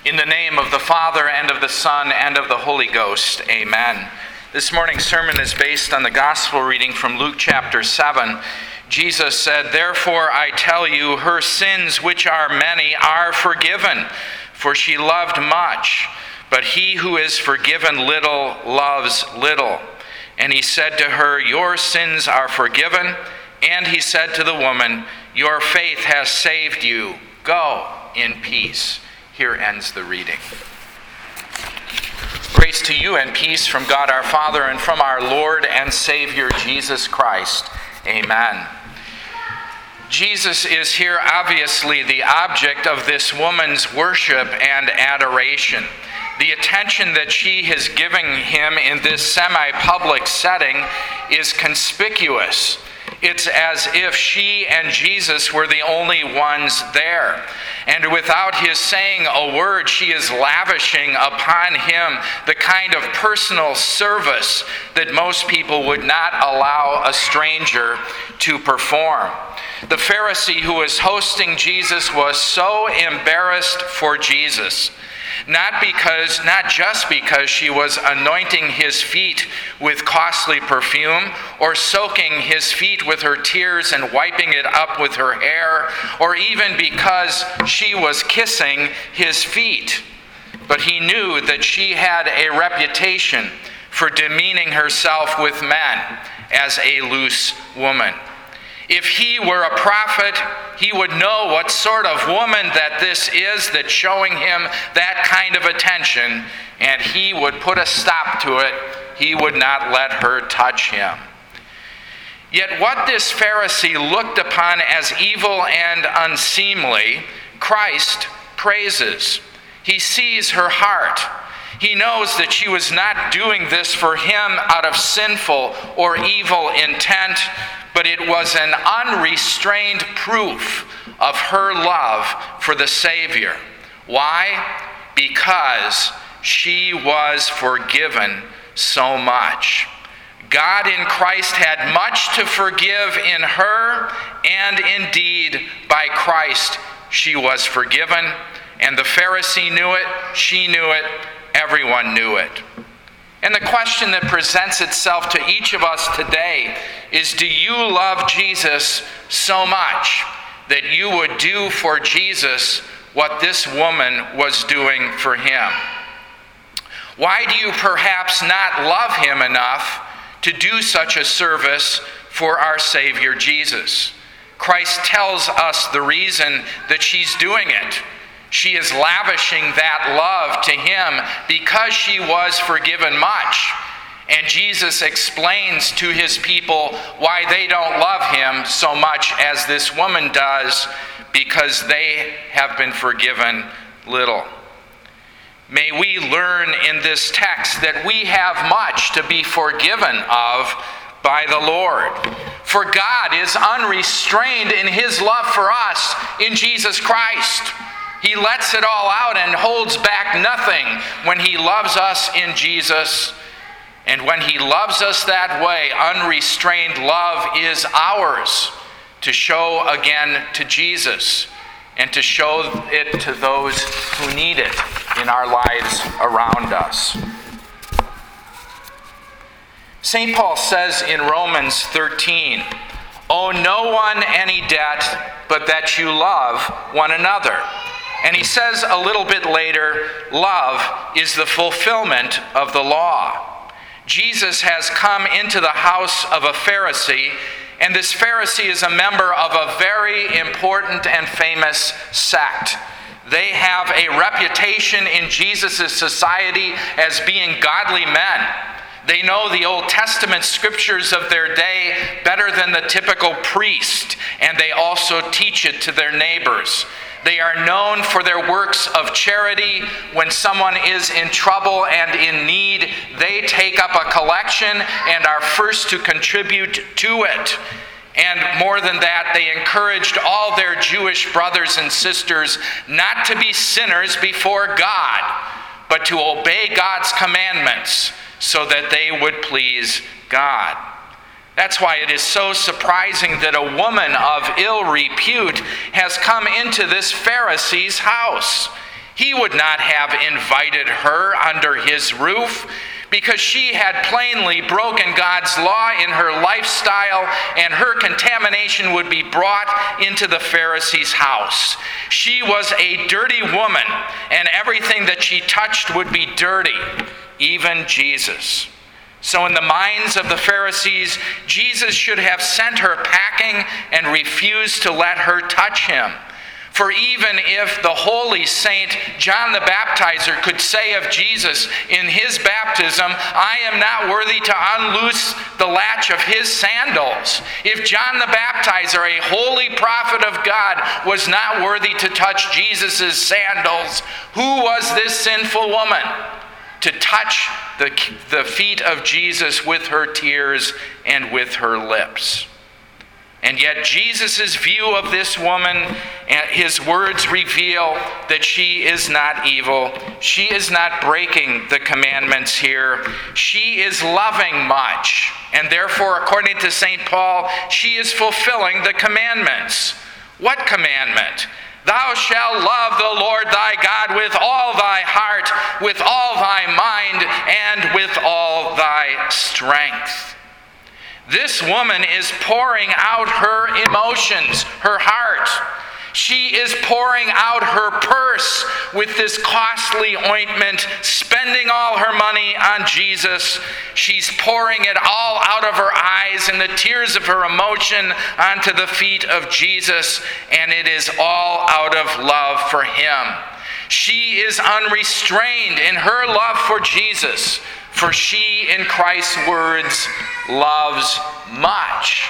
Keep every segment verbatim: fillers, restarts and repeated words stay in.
In the name of the Father, and of the Son, and of the Holy Ghost, amen. This morning's sermon is based on the gospel reading from Luke chapter seven. Jesus said, "Therefore I tell you, her sins, which are many, are forgiven, for she loved much. But he who is forgiven little loves little." And he said to her, "Your sins are forgiven." And he said to the woman, "Your faith has saved you. Go in peace." Here ends the reading. Grace to you and peace from God our Father and from our Lord and Savior Jesus Christ. Amen. Jesus is here obviously the object of this woman's worship and adoration. The attention that she is giving him in this semi-public setting is conspicuous. It's as if she and Jesus were the only ones there. And without his saying a word, she is lavishing upon him the kind of personal service that most people would not allow a stranger to perform. The Pharisee who was hosting Jesus was so embarrassed for Jesus. Not because, not just because she was anointing his feet with costly perfume, or soaking his feet with her tears and wiping it up with her hair, or even because she was kissing his feet. But he knew that she had a reputation for demeaning herself with men as a loose woman. If he were a prophet, he would know what sort of woman that this is that's showing him that kind of attention, and he would put a stop to it. He would not let her touch him. Yet what this Pharisee looked upon as evil and unseemly, Christ praises. He sees her heart. He knows that she was not doing this for him out of sinful or evil intent, but it was an unrestrained proof of her love for the Savior. Why? Because she was forgiven so much. God in Christ had much to forgive in her, and indeed, by Christ, she was forgiven. And the Pharisee knew it, she knew it, everyone knew it. And the question that presents itself to each of us today is, do you love Jesus so much that you would do for Jesus what this woman was doing for him? Why do you perhaps not love him enough to do such a service for our Savior Jesus? Christ tells us the reason that she's doing it. She is lavishing that love to him because she was forgiven much. And Jesus explains to his people why they don't love him so much as this woman does, because they have been forgiven little. May we learn in this text that we have much to be forgiven of by the Lord. For God is unrestrained in his love for us in Jesus Christ. He lets it all out and holds back nothing when he loves us in Jesus. And when he loves us that way, unrestrained love is ours to show again to Jesus and to show it to those who need it in our lives around us. Saint Paul says in Romans thirteen, "Owe no one any debt but that you love one another." And he says a little bit later, love is the fulfillment of the law. Jesus has come into the house of a Pharisee, and this Pharisee is a member of a very important and famous sect. They have a reputation in Jesus' society as being godly men. They know the Old Testament scriptures of their day better than the typical priest, and they also teach it to their neighbors. They are known for their works of charity. When someone is in trouble and in need, they take up a collection and are first to contribute to it. And more than that, they encouraged all their Jewish brothers and sisters not to be sinners before God, but to obey God's commandments so that they would please God. That's why it is so surprising that a woman of ill repute has come into this Pharisee's house. He would not have invited her under his roof because she had plainly broken God's law in her lifestyle, and her contamination would be brought into the Pharisee's house. She was a dirty woman, and everything that she touched would be dirty, even Jesus. So in the minds of the Pharisees, Jesus should have sent her packing and refused to let her touch him. For even if the holy saint John the Baptizer could say of Jesus in his baptism, "I am not worthy to unloose the latch of his sandals," if John the Baptizer, a holy prophet of God, was not worthy to touch Jesus' sandals, who was this sinful woman to touch the, the feet of Jesus with her tears and with her lips? And yet Jesus' view of this woman and his words reveal that she is not evil. She is not breaking the commandments here. She is loving much. And therefore, according to Saint Paul, she is fulfilling the commandments. What commandment? Thou shalt love the Lord thy God with all thy heart, with all thy mind, and with all thy strength. This woman is pouring out her emotions, her heart. She is pouring out her purse with this costly ointment, spending all her money on Jesus. She's pouring it all out of her eyes and the tears of her emotion onto the feet of Jesus, and it is all out of love for him. She is unrestrained in her love for Jesus, for she, in Christ's words, loves much.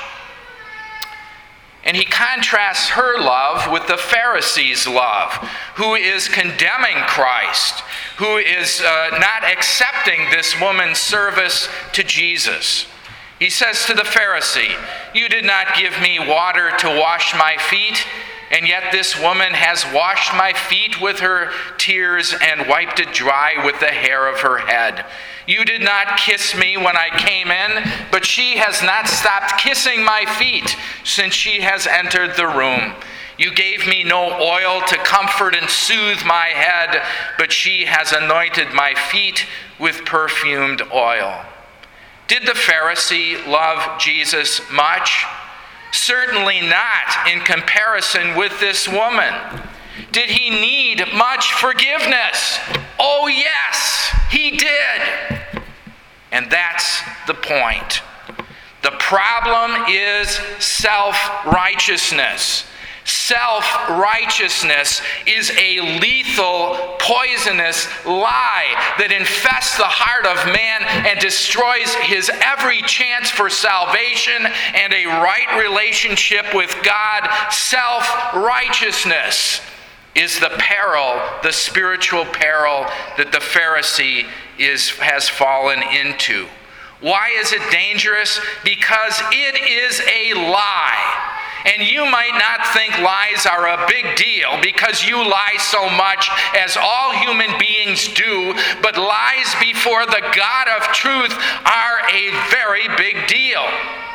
And he contrasts her love with the Pharisee's love, who is condemning Christ, who is uh, not accepting this woman's service to Jesus. He says to the Pharisee, "You did not give me water to wash my feet, and yet this woman has washed my feet with her tears and wiped it dry with the hair of her head. You did not kiss me when I came in, but she has not stopped kissing my feet since she has entered the room. You gave me no oil to comfort and soothe my head, but she has anointed my feet with perfumed oil." Did the Pharisee love Jesus much? Certainly not in comparison with this woman. Did he need much forgiveness? Oh yes, he did. And that's the point. The problem is self-righteousness. Self-righteousness is a lethal, poisonous lie that infests the heart of man and destroys his every chance for salvation and a right relationship with God. Self-righteousness is the peril, the spiritual peril that the Pharisee is, has fallen into. Why is it dangerous? Because it is a lie. And you might not think lies are a big deal because you lie so much, as all human beings do, but lies before the God of truth are a very big deal.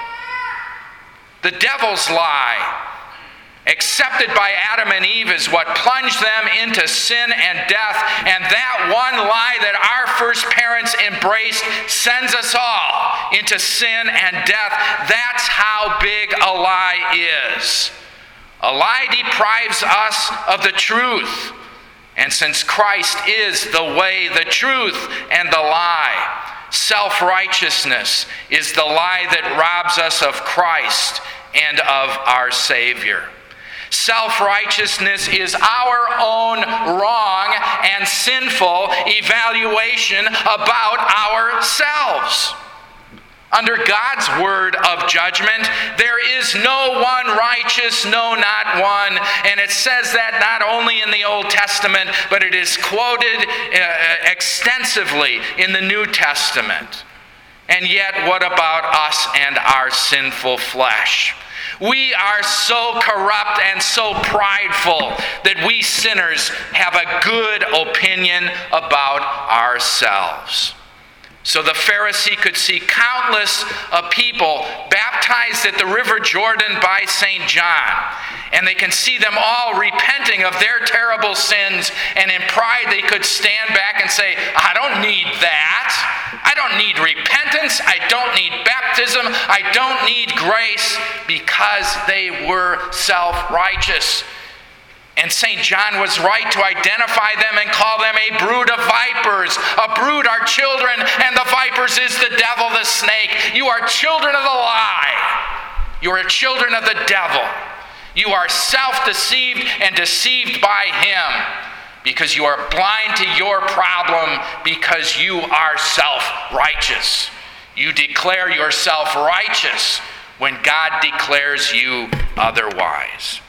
The devil's lie, accepted by Adam and Eve, is what plunged them into sin and death, and that one lie that our first parents embraced sends us all into sin and death. That's how big a lie is. A lie deprives us of the truth, and since Christ is the way, the truth, and the lie, self-righteousness is the lie that robs us of Christ and of our Savior. Self-righteousness is our own wrong and sinful evaluation about ourselves. Under God's word of judgment, there is no one righteous, no, not one. And it says that not only in the Old Testament, but it is quoted uh, extensively in the New Testament. And yet, what about us and our sinful flesh? We are so corrupt and so prideful that we sinners have a good opinion about ourselves. So the Pharisee could see countless of people baptized at the River Jordan by Saint John. And they can see them all repenting of their terrible sins. And in pride they could stand back and say, I don't need that. I don't need repentance. I don't need baptism. I don't need grace, because they were self-righteous. And Saint John was right to identify them and call them a brood of vipers. A brood are children, and the vipers is the devil, the snake. You are children of the lie. You are children of the devil. You are self-deceived and deceived by him, because you are blind to your problem, because you are self-righteous. You declare yourself righteous when God declares you otherwise.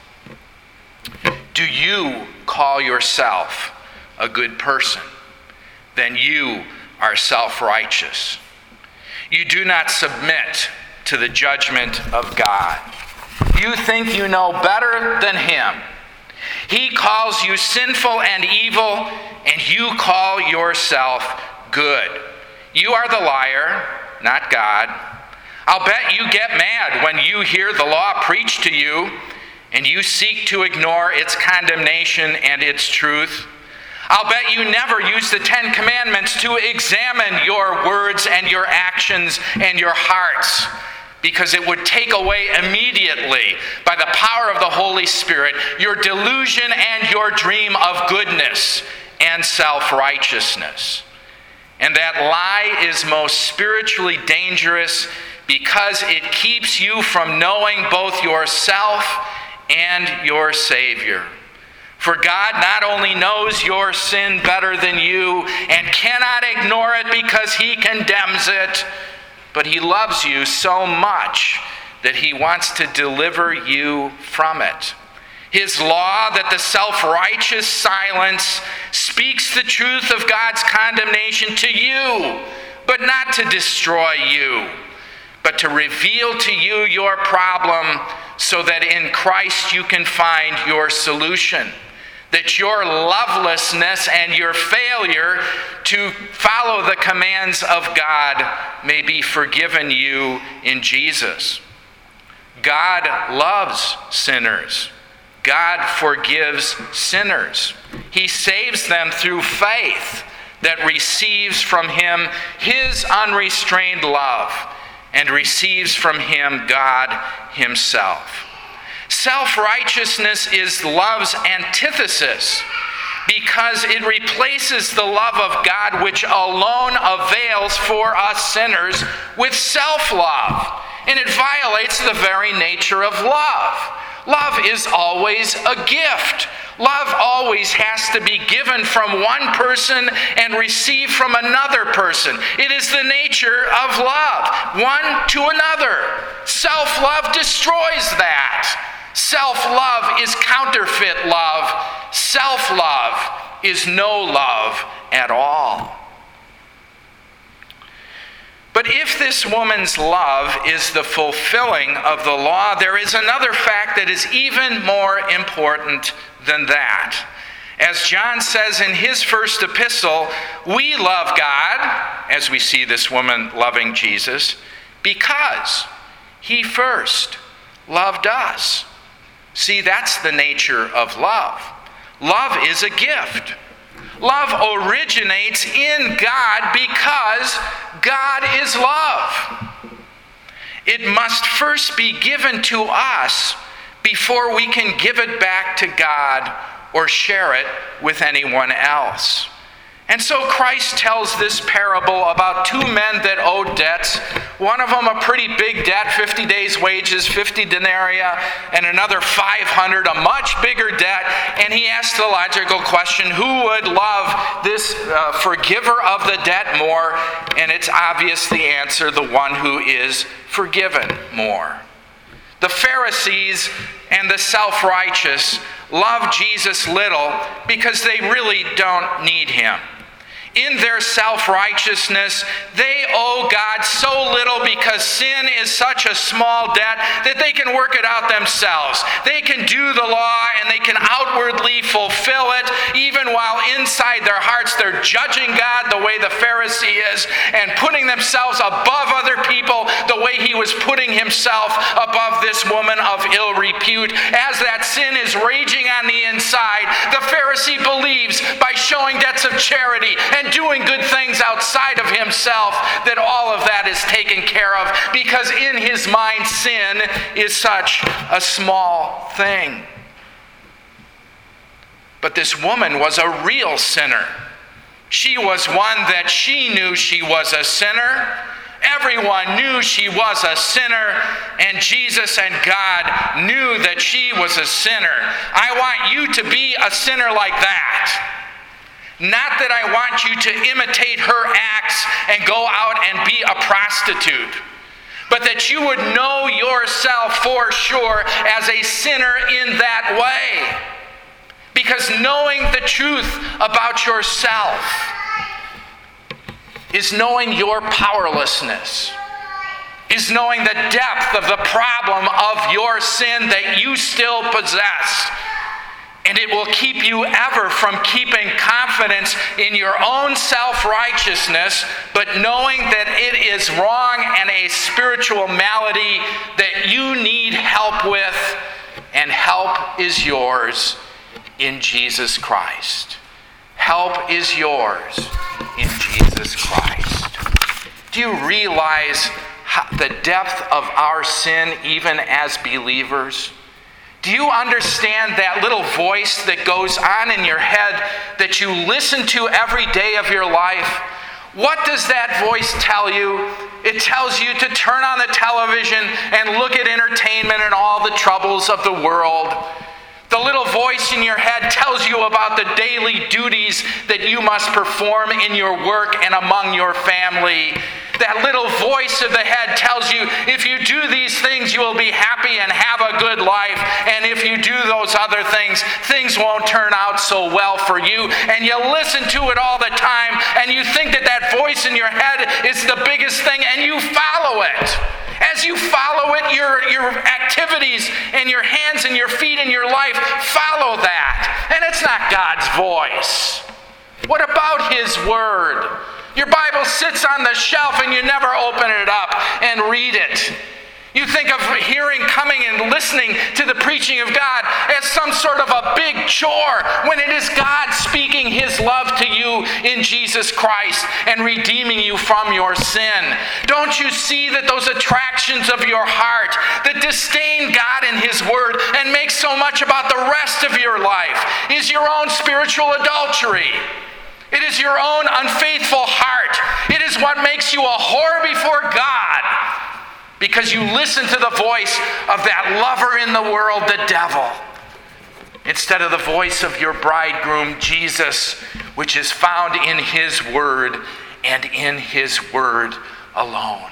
Do you call yourself a good person? Then you are self-righteous. You do not submit to the judgment of God. You think you know better than him. He calls you sinful and evil, and you call yourself good. You are the liar, not God. I'll bet you get mad when you hear the law preached to you, and you seek to ignore its condemnation and its truth. I'll bet you never use the Ten Commandments to examine your words and your actions and your hearts, because it would take away immediately, by the power of the Holy Spirit, your delusion and your dream of goodness and self-righteousness. And that lie is most spiritually dangerous, because it keeps you from knowing both yourself and your Savior. For God not only knows your sin better than you and cannot ignore it because he condemns it, but he loves you so much that he wants to deliver you from it. His law, that the self-righteous silence, speaks the truth of God's condemnation to you, but not to destroy you, but to reveal to you your problem, so that in Christ you can find your solution. That your lovelessness and your failure to follow the commands of God may be forgiven you in Jesus. God loves sinners. God forgives sinners. He saves them through faith that receives from him his unrestrained love, and receives from him God himself. Self-righteousness is love's antithesis, because it replaces the love of God, which alone avails for us sinners, with self-love. And it violates the very nature of love. Love is always a gift. Love always has to be given from one person and received from another person. It is the nature of love, one to another. Self-love destroys that. Self-love is counterfeit love. Self-love is no love at all. But if this woman's love is the fulfilling of the law, there is another fact that is even more important than that. As John says in his first epistle, we love God, as we see this woman loving Jesus, because he first loved us. See, that's the nature of love. Love is a gift. Love originates in God because God is love. It must first be given to us before we can give it back to God or share it with anyone else. And so Christ tells this parable about two men that owed debts. One of them a pretty big debt, fifty days' wages, fifty denarii, and another five hundred, a much bigger debt. And he asked the logical question, who would love this uh, forgiver of the debt more? And it's obvious the answer, the one who is forgiven more. The Pharisees and the self-righteous love Jesus little because they really don't need him. In their self-righteousness, they owe God so little because sin is such a small debt that they can work it out themselves. They can do the law and they can outwardly fulfill it, even while inside their hearts they're judging God the way the Pharisee is and putting themselves above other people the way he was putting himself above this woman of ill repute. As that sin is raging on the inside, the Pharisee believes by showing debts of charity and doing good things outside of himself that all of that is taken care of, because in his mind sin is such a small thing. But this woman was a real sinner. She was one that she knew she was a sinner. Everyone knew she was a sinner, and Jesus and God knew that she was a sinner. I want you to be a sinner like that. Not that I want you to imitate her acts and go out and be a prostitute, but that you would know yourself for sure as a sinner in that way. Because knowing the truth about yourself is knowing your powerlessness, is knowing the depth of the problem of your sin that you still possess. And it will keep you ever from keeping confidence in your own self-righteousness, but knowing that it is wrong and a spiritual malady that you need help with, and help is yours in Jesus Christ. Help is yours in Jesus Christ. Do you realize how, the depth of our sin even as believers? Do you understand that little voice that goes on in your head that you listen to every day of your life? What does that voice tell you? It tells you to turn on the television and look at entertainment and all the troubles of the world. The little voice in your head tells you about the daily duties that you must perform in your work and among your family. That little voice of the head tells you if you do these things, you will be happy and have a good life. And if you do those other things, things won't turn out so well for you. And you listen to it all the time, and you think that that voice in your head is the biggest thing, and you follow it. As you follow it, your, your activities and your hands and your feet in your life follow that. And it's not God's voice. What about His Word? Your Bible sits on the shelf and you never open it up and read it. You think of hearing, coming and listening to the preaching of God as some sort of a big chore, when it is God speaking His love to you in Jesus Christ and redeeming you from your sin. Don't you see that those attractions of your heart that disdain God and His Word and make so much about the rest of your life is your own spiritual adultery? It is your own unfaithful heart. It is what makes you a whore before God, because you listen to the voice of that lover in the world, the devil, instead of the voice of your bridegroom, Jesus, which is found in His Word and in His Word alone.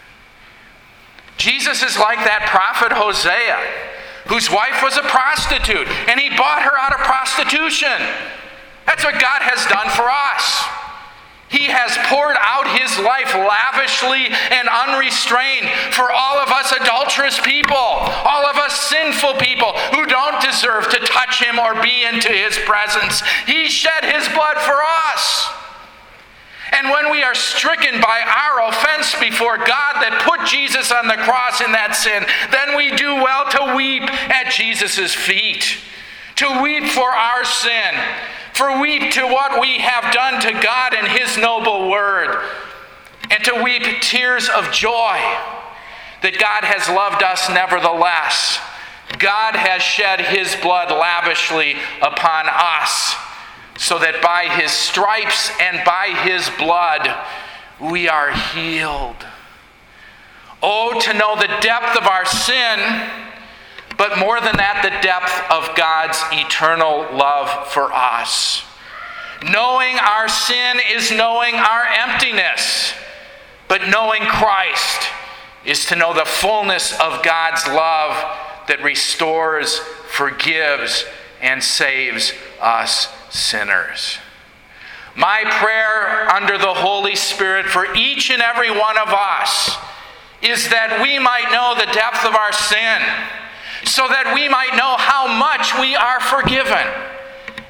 Jesus is like that prophet Hosea, whose wife was a prostitute, and he bought her out of prostitution. That's what God has done for us. He has poured out His life lavishly and unrestrained for all of us adulterous people, all of us sinful people who don't deserve to touch Him or be into His presence. He shed His blood for us. And when we are stricken by our offense before God that put Jesus on the cross in that sin, then we do well to weep at Jesus' feet, to weep for our sin, for weep to what we have done to God and His noble word, and to weep tears of joy that God has loved us nevertheless. God has shed His blood lavishly upon us, so that by His stripes and by His blood we are healed. Oh, to know the depth of our sin, but more than that, the depth of God's eternal love for us. Knowing our sin is knowing our emptiness, but knowing Christ is to know the fullness of God's love that restores, forgives, and saves us sinners. My prayer under the Holy Spirit for each and every one of us is that we might know the depth of our sin, so that we might know how much we are forgiven,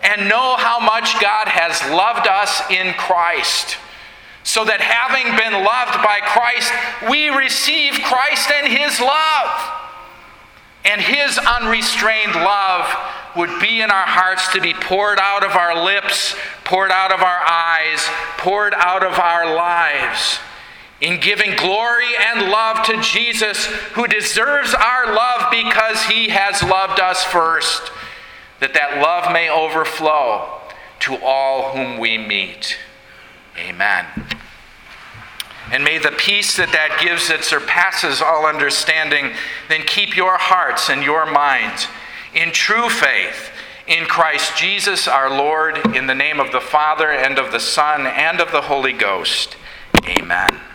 and know how much God has loved us in Christ, so that having been loved by Christ, we receive Christ and his love. And his unrestrained love would be in our hearts to be poured out of our lips, poured out of our eyes, poured out of our lives, in giving glory and love to Jesus, who deserves our love because he has loved us first, that that love may overflow to all whom we meet. Amen. And may the peace that that gives that surpasses all understanding then keep your hearts and your minds in true faith in Christ Jesus our Lord, in the name of the Father and of the Son and of the Holy Ghost. Amen.